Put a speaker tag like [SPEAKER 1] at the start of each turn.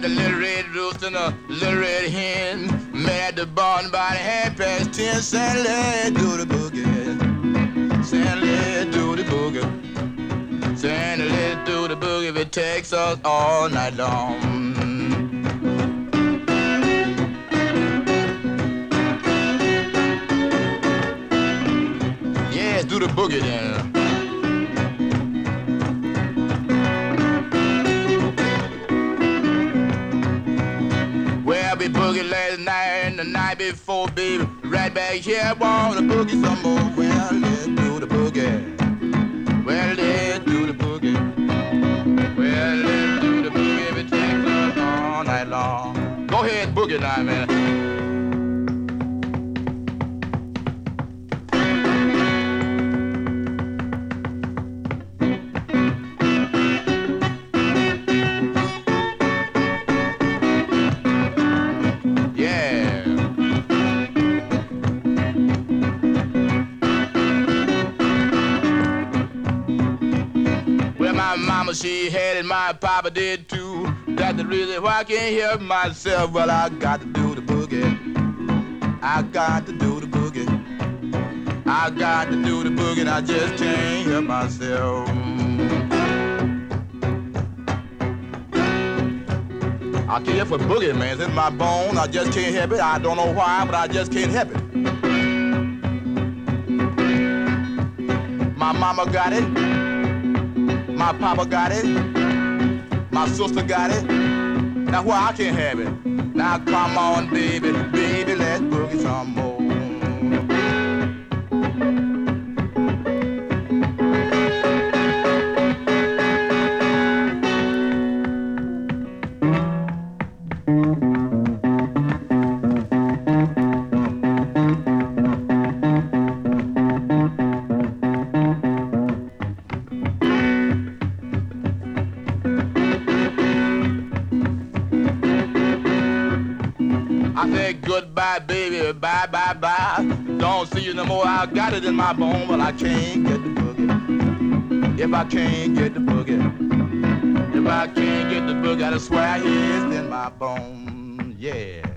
[SPEAKER 1] the little red rooster and a little red hen met at the barn by the 10:30. Saying, let's do the boogie. Saying, let's do the boogie. Saying, let's do the boogie if it takes us all night long. Yes, do the boogie then. Well, we boogie last night and the night before, baby. Right back here, wanna boogie some more. Well, let's do the boogie. Well, let's do the boogie. Well, let's do the boogie if it takes us all night long. Go ahead, boogie now, man. Mama, she had it, my papa did too. That's the reason why I can't help myself. Well, I got to do the boogie. I got to do the boogie. I got to do the boogie, and I just can't help myself. I care for boogie, man. It's in my bone. I just can't help it. I don't know why, but I just can't help it. My mama got it. My papa got it. My sister got it. That's why I can't have it. Now come on, baby, baby, let's boogie some more. I said goodbye, baby, bye, bye, bye. Don't see you no more, I got it in my bone, but I can't get the boogie. If I can't get the boogie, if I can't get the boogie, I swear it's in my bone, yeah.